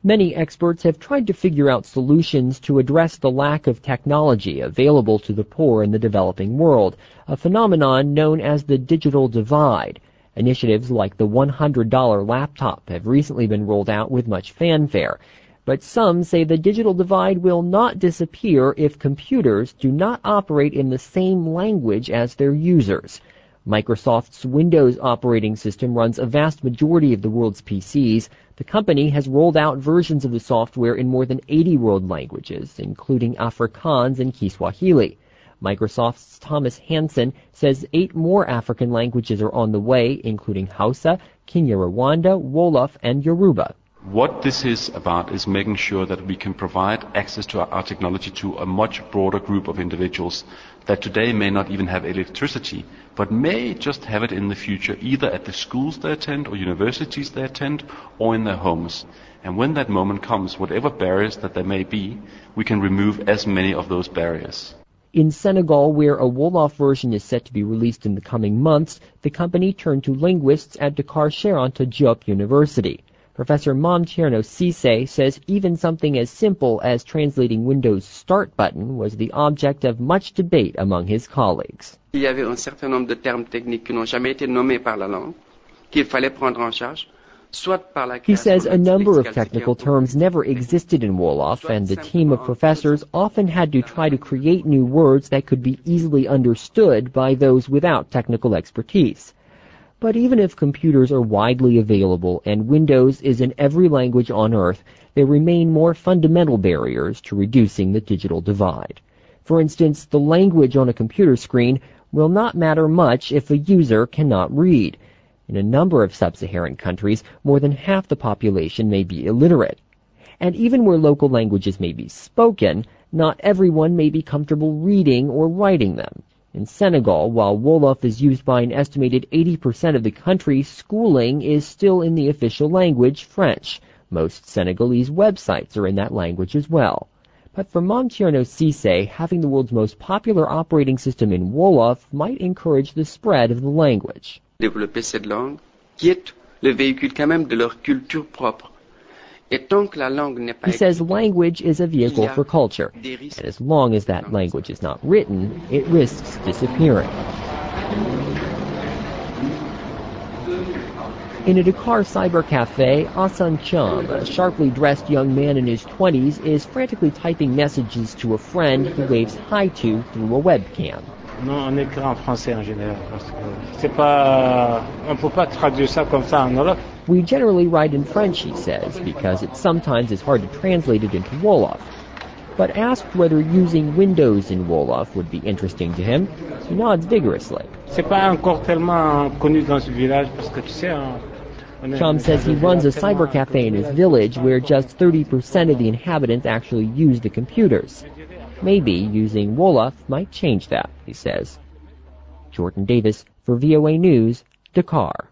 Many experts have tried to figure out solutions to address the lack of technology available to the poor in the developing world, a phenomenon known as the digital divide. Initiatives like the $100 laptop have recently been rolled out with much fanfare. But some say the digital divide will not disappear if computers do not operate in the same language as their users. Microsoft's Windows operating system runs a vast majority of the world's PCs. The company has rolled out versions of the software in more than 80 world languages, including Afrikaans and Kiswahili. Microsoft's Thomas Hansen says 8 more African languages are on the way, including Hausa, Kinyarwanda, Wolof, and Yoruba. What this is about is making sure that we can provide access to our technology to a much broader group of individuals that today may not even have electricity, but may just have it in the future, either at the schools they attend or universities they attend or in their homes. And when that moment comes, whatever barriers that there may be, we can remove as many of those barriers. In Senegal, where a Wolof version is set to be released in the coming months, the company turned to linguists at Dakar Cheikh Anta Diop University. Professor Mame Thierno Cissé says even something as simple as translating Windows' Start button was the object of much debate among his colleagues. Il y avait un certain nombre de termes techniques qui n'ont jamais été nommés par la langue, qu'il fallait prendre en charge. He says a number of technical terms never existed in Wolof, and the team of professors often had to try to create new words that could be easily understood by those without technical expertise. But even if computers are widely available and Windows is in every language on Earth, there remain more fundamental barriers to reducing the digital divide. For instance, the language on a computer screen will not matter much if a user cannot read. In a number of sub-Saharan countries, more than half the population may be illiterate. And even where local languages may be spoken, not everyone may be comfortable reading or writing them. In Senegal, while Wolof is used by an estimated 80% of the country, schooling is still in the official language, French. Most Senegalese websites are in that language as well. But for Mame Thierno Cissé, having the world's most popular operating system in Wolof might encourage the spread of the language. Développer cette langue, qui est le véhicule quand même de leur culture propre. He says language is a vehicle for culture, and as long as that language is not written, it risks disappearing. In a Dakar cyber cafe, Asan Cham, a sharply dressed young man in his 20s, is frantically typing messages to a friend he waves hi to through a webcam. Non, on écrit en français en général, parce que c'est pas, on peut pas traduire ça comme ça en Wolof. We generally write in French, he says, because it sometimes is hard to translate it into Wolof. But asked whether using Windows in Wolof would be interesting to him, he nods vigorously. C'est pas encore tellement connu dans ce village, parce que tu sais, Cham says he runs a cyber cafe in his village where just 30% of the inhabitants actually use the computers. Maybe using Wolof might change that, he says. Jordan Davis for VOA News, Dakar.